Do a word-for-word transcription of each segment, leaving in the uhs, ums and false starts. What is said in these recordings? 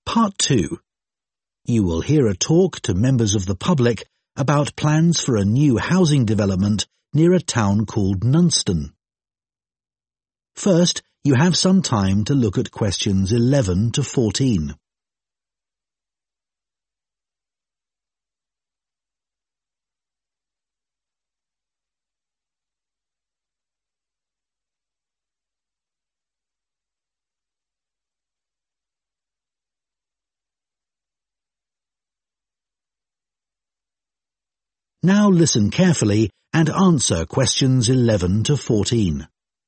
Part two. You will hear a talk to members of the public about plans for a new housing development near a town called Nunston. First, you have some time to look at questions eleven to fourteen. Now listen carefully and answer questions eleven to fourteen.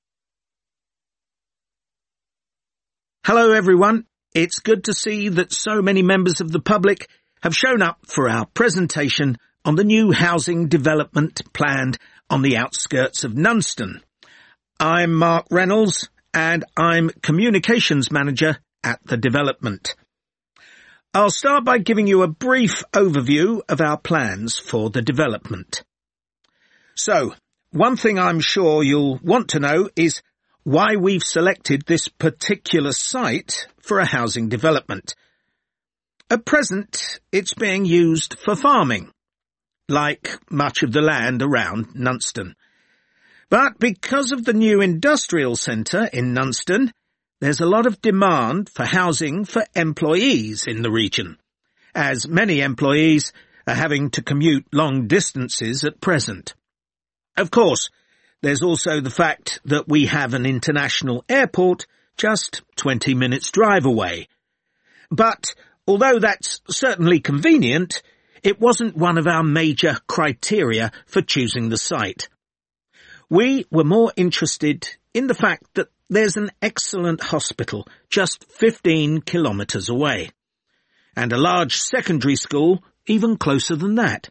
Hello everyone, it's good to see that so many members of the public have shown up for our presentation on the new housing development planned on the outskirts of Nunston. I'm Mark Reynolds and I'm Communications Manager at the development. I'll start by giving you a brief overview of our plans for the development. So, one thing I'm sure you'll want to know is why we've selected this particular site for a housing development. At present, it's being used for farming, like much of the land around Nunston. But because of the new industrial centre in Nunston, there's a lot of demand for housing for employees in the region, as many employees are having to commute long distances at present. Of course, there's also the fact that we have an international airport just twenty minutes drive away. But although that's certainly convenient, it wasn't one of our major criteria for choosing the site. We were more interested in the fact that there's an excellent hospital just fifteen kilometres away, and a large secondary school even closer than that.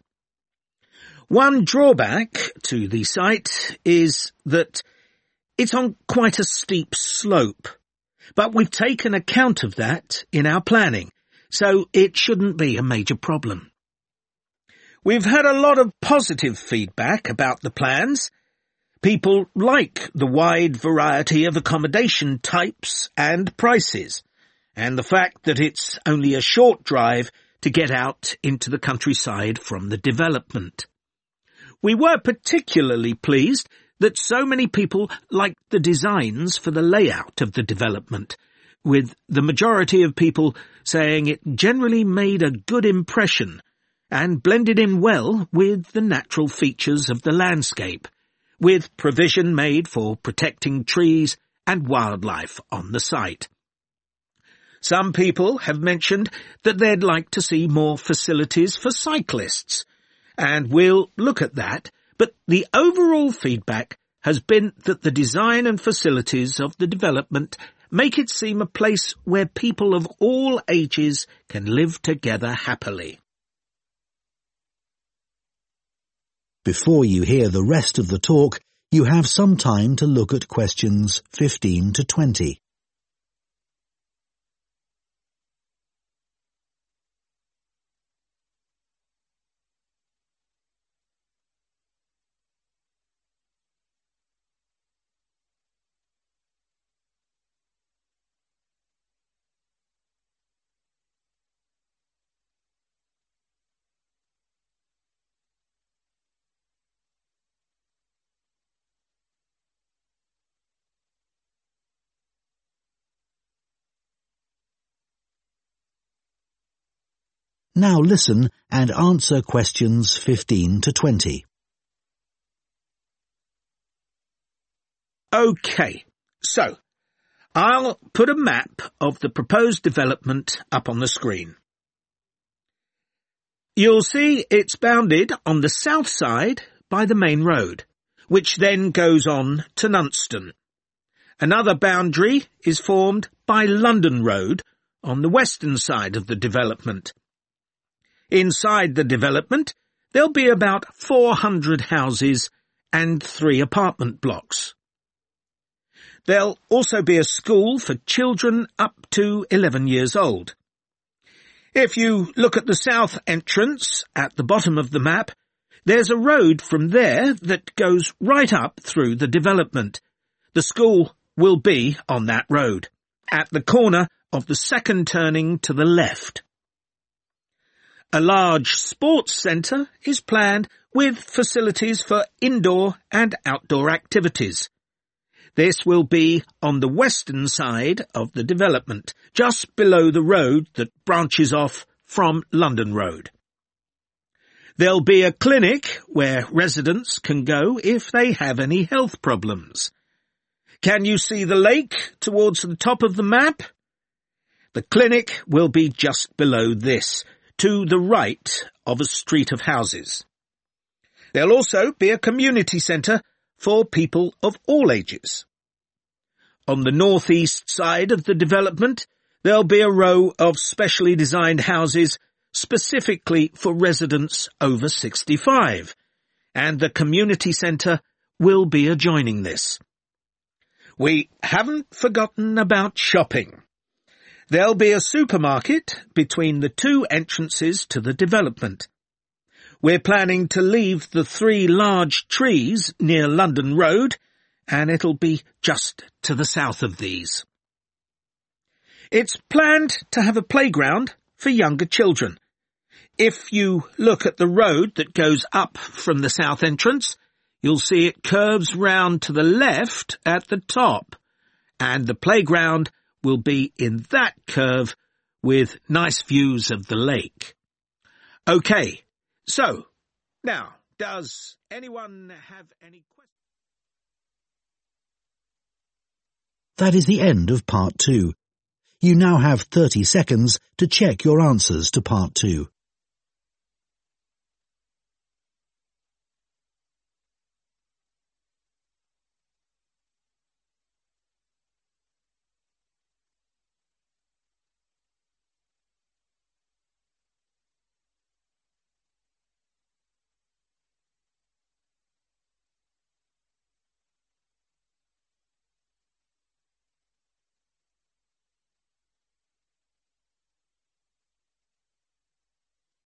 One drawback to the site is that it's on quite a steep slope, but we've taken account of that in our planning, so it shouldn't be a major problem. We've had a lot of positive feedback about the plans. People like the wide variety of accommodation types and prices, and the fact that it's only a short drive to get out into the countryside from the development. We were particularly pleased that so many people liked the designs for the layout of the development, with the majority of people saying it generally made a good impression and blended in well with the natural features of the landscape, with provision made for protecting trees and wildlife on the site. Some people have mentioned that they'd like to see more facilities for cyclists, and we'll look at that, but the overall feedback has been that the design and facilities of the development make it seem a place where people of all ages can live together happily. Before you hear the rest of the talk, you have some time to look at questions fifteen to twenty. Now listen and answer questions fifteen to twenty. OK, so I'll put a map of the proposed development up on the screen. You'll see it's bounded on the south side by the main road, which then goes on to Nunston. Another boundary is formed by London Road on the western side of the development. Inside the development, there'll be about four hundred houses and three apartment blocks. There'll also be a school for children up to eleven years old. If you look at the south entrance at the bottom of the map, there's a road from there that goes right up through the development. The school will be on that road, at the corner of the second turning to the left. A large sports centre is planned with facilities for indoor and outdoor activities. This will be on the western side of the development, just below the road that branches off from London Road. There'll be a clinic where residents can go if they have any health problems. Can you see the lake towards the top of the map? The clinic will be just below this, to the right of a street of houses. There'll also be a community centre for people of all ages. On the northeast side of the development, there'll be a row of specially designed houses specifically for residents over sixty-five, and the community centre will be adjoining this. We haven't forgotten about shopping. There'll be a supermarket between the two entrances to the development. We're planning to leave the three large trees near London Road, and it'll be just to the south of these. It's planned to have a playground for younger children. If you look at the road that goes up from the south entrance, you'll see it curves round to the left at the top, and the playground will be in that curve with nice views of the lake. OK, so, now, does anyone have any questions? That is the end of part two. You now have thirty seconds to check your answers to part two.